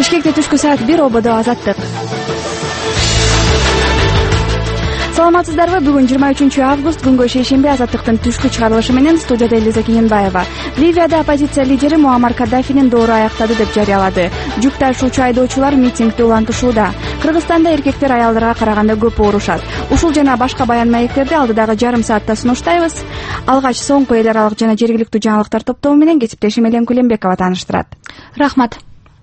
Бишкекте түшкү саат 1 ободо Азаттык. Саламатсыздарбы? Бүгүн 23 август, күнгө шейшемби. Азаттыктын түшкү чыгарылышы менен студияда Элиза Кененбаева. Ливияда оппозиция лидери Муаммар Каддафинин доору аяктады деп жарыялады. Жүк ташуучу айдоочулар митингди улантышууда. Кыргызстанда эркектер аялдарга караганда көп оорушат. Ушул жана башка баян маектерди алдыдагы жарым саатта сунуштайбыз. Алгач соңку эл аралык жана жергиликтүү жаңылыктар топтому менен кесиптешим Элен Кулембекова тааныштырат. Рахмат.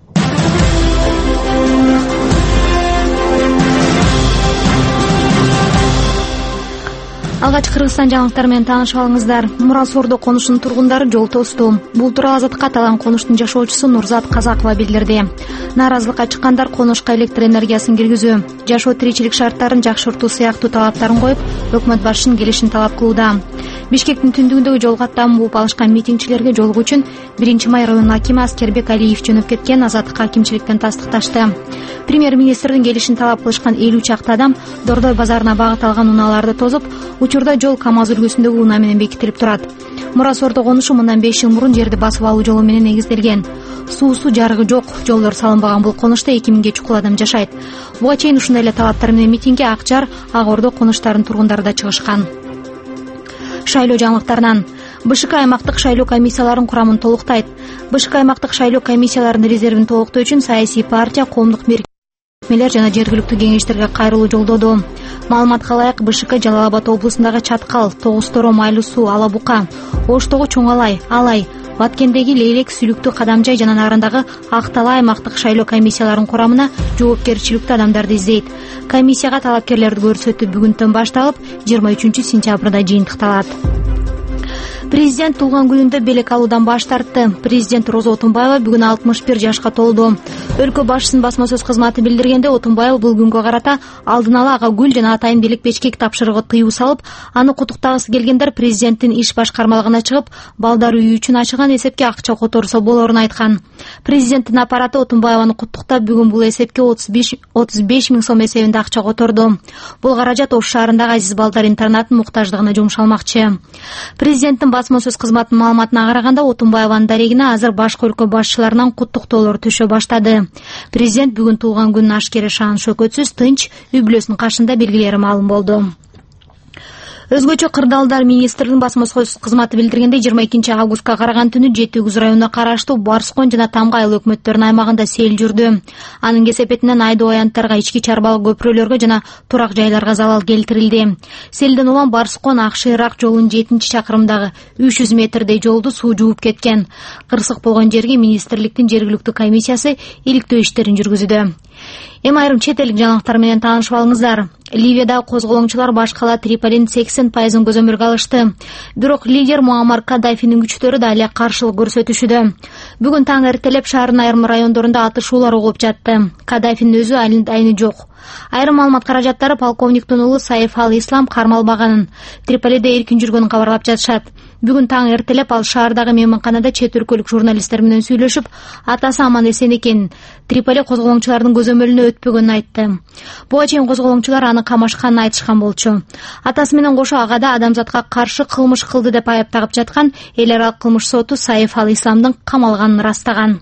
Алгач Кыргызстан жаңылыктары менен таанышып алыңыздар. Мурасордо конуштун тургундары жол тосту. Бул тууралуу Азаттыкка аталган конуштун жашоочусу Нурзат Казакова билдирди. Нааразылыкка чыккандар конушка электр энергиясын киргизүү, жашоо тиричилик шарттарын жакшыртуу сыяктуу талаптарын коюп, өкмөт башчынын келишин талап кылууда. Бишкектин түндүгүндөгү жол каттамын бууп алышкан митингчилерге жолугуу үчүн 1-май районунун акими Аскербек Алиев жөнөп кеткен. Азаттык акимчиликтен тастыкташты. Премьер-министрдин келишин талап кылышкан 50 чакты адам Дордой базарына багыт алган унааларды тозуп, учурда жол КАМАЗ үлгүсүндөгү унаа менен бекитилип турат. Мурасордо конушу мындан 5 жыл мурун жерди басып алуу жолу менен негизделген. Суусу жарыгы жок, жолдор салынбаган бул конушта 2000ге чукул адам жашайт. Буга чейин ушундай эле талаптар менен митингге Ак Жар, Ак Ордо конуштарынын тургундары да чыгышкан. Шайлоо жаңылыктарынан. БШК аймактык шайлоо комиссияларынын курамын толуктайт. БШК аймактык шайлоо комиссияларынын резервин толуктоо үчүн саясий партия, коомдук мелер жана жергиликтүү кеңештерге кайрылуу жолдоду. Маалыматка ылайык, БШК Жалал Абад облусундагы Чаткал, Тогуз-Торо, Майлуу суу, Ала Бука, Оштогу Чоң Алай, Алай, Баткендеги Лейлек, Сүлүктүү, Кадамжай жана нарындагы Актала аймактык шайлоо комиссияларынын курамына жоопкерчиликтүү адамдарды издейт. Комиссияга талапкерлерди көрсөтүү бүгүндөн башталып, 23 сентябрда жыйынтыкталат. Президент туулган күнүндө белек алуудан баш тартты. Президент Роза Отунбаева бүгүн 61 жашка толду. Өлкө башчысынын басма сөз кызматы билдиргенде, Отунбаева бул күнгө карата алдын ала ага гүл жана атайын белек бешкек тапшырууга тыюу салып, аны куттуктагысы келгендер президенттин иш башкармалыгына чыгып, балдар үйү үчүн ачылган эсепке акча которсо болорун айткан. Президенттин аппараты Отунбаеваны куттуктап, бүгүн бул эсепке 35 миң сом эсебинде акча которду. Бул каражат Ош шаарындагы Азиз балдар интернатынын муктаждыгына жумшалмакчы. Президенттин басма сөз кызматынын маалыматына караганда, Отунбаеванын дарегине азыр башка өлкө башчыларынан куттуктоолор түшө баштады. Президент бүгүн туулган күнүн ашкере шаан шөкөтсүз, тынч, үй бүлөсүнүн каршында белгилери маалым болду. Өзгөчө кырдаалдар министрдин басма сөз кызматы билдиргенде, 22 августка караган түнү Жети Үгүз районуна караштуу Барскон жана Тамга айыл өкмөттөрүнүн аймагында сел жүрдү. Анын кесепетинен айдоо аянттарга, ички чарбалык көпүрөлөргө жана турак жайларга залал келтирилди. Селден улам Барскон Акшыйрак жолунун 7-чакырымдагы 300 метрдей жолду суу жууп кеткен. Кырсык болгон жерге министрликтин жергиликтүү комиссиясы иликтөө иштерин жүргүзүүдө. Эми айрым чет элдик жаңылыктар менен таанышып алыңыздар. Ливияда козголоңчулар баш кала Триполинин 80% көзөмөлгө алышты. Бирок лидер Муаммар Каддафинин күчтөрү да эле каршылык көрсөтүшүдө. Бүгүн таң эртелеп шаардын айрым райондорунда атышуулар угуп жатты. Каддафинин өзү айны жок. Айрым маалымат каражаттары полковниктин уулу Сайф Ал-Ислам кармалбаганын, Триполиде эркин жүргөнүн кабарлап жатышат. Бүгүн таң эртелеп ал шаардагы мейманканада чет өлкөлүк журналисттер менен сүйлөшүп, атасы аман эсен экенин, Триполи козголоңчулардын көзөмөлүнө өтпөгөнүн айтты. Буга чейин козголоңчулар аны камашканын айтышкан болчу. Атасы менен кошо ага да адамзатка каршы кылмыш кылды деп айыптагып жаткан эл аралык кылмыш соту Сайф Ал-Исламдын камалганын ырастаган.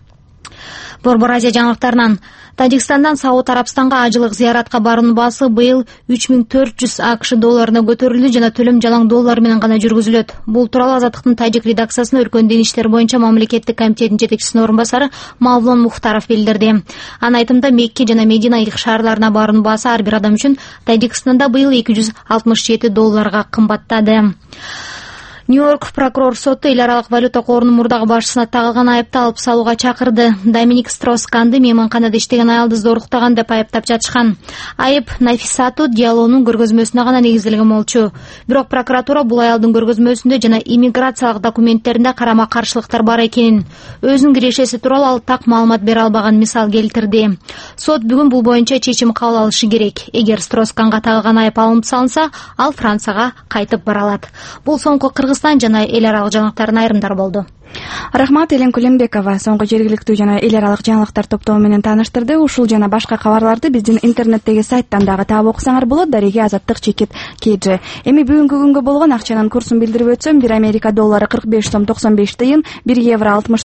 Борбор Азия жаңылыктарынан. Тажикстандан Сауд Арабстанга ажылык зыяратка баруунун баасы быйыл 3400 АКШ долларына көтөрүлдү жана төлөм жалаң доллар менен гана жүргүзүлөт. Бул тууралуу Азаттыктын тажик редакциясына өлкөнүн дин иштери боюнча мамлекеттик комитетинин жетекчисинин орун басары Мавлон Мухтаров билдирди. Анын айтымында, Мекке жана Медина илик шаарларына баруунун баасы ар бир адам үчүн Тажикстанда быйыл 267 долларга кымбаттады. Нью-Йорк прокурор соту эл аралык валюта корунун мурдагы башчысына тагылган айыпты алып салууга чакырды. Доминик Строс-Канды мейманканада иштеген аялды зоруктаган деп айыптап жатышкан. Айып Нафисату Диалонун көргөзмөсүнө гана негизделген болчу. Бирок прокуратура бул аялдын көргөзмөсүндө жана иммиграциялык документтеринде карама каршылыктар бар экенин, өзүнүн кирешеси тууралуу ал так маалымат бере албаган мисал келтирди. Сот бүгүн бул боюнча чечим кабыл алышы керек. Эгер Строс-Канга тагылган айып алынып салынса, ал Францияга кайтып бара алат. Бул соңку Кыргызстан жана эл аралык жаңылыктардын айрымдары болду. Рахмат, Элен Кулембекова. Соңку жергиликтүү жана эл аралык жаңылыктар топтому менен тааныштырды. Ушул жана башка кабарларды биздин интернеттеги сайттан дагы таап окусаңар болот. Дареге Азаттык-KG. Эми бүгүнкү күнгө болгон акчанын курсун билдирип өтсөм, 1 Америка доллары 45 сом 95 тыйын, 1 евро 60